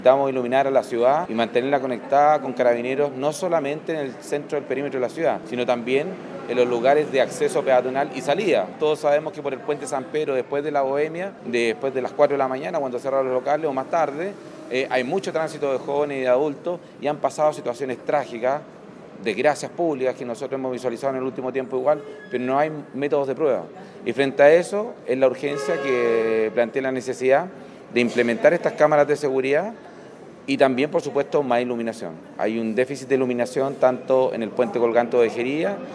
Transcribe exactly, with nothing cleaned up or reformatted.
Necesitamos iluminar a la ciudad y mantenerla conectada con carabineros, no solamente en el centro del perímetro de la ciudad, sino también en los lugares de acceso peatonal y salida. Todos sabemos que por el puente San Pedro, después de la Bohemia, después de las cuatro de la mañana, cuando cerraron los locales o más tarde, eh, hay mucho tránsito de jóvenes y de adultos y han pasado situaciones trágicas, desgracias públicas que nosotros hemos visualizado en el último tiempo igual, pero no hay métodos de prueba. Y frente a eso es la urgencia que plantea la necesidad de implementar estas cámaras de seguridad y también, por supuesto, más iluminación. Hay un déficit de iluminación tanto en el puente colgante de Ovejería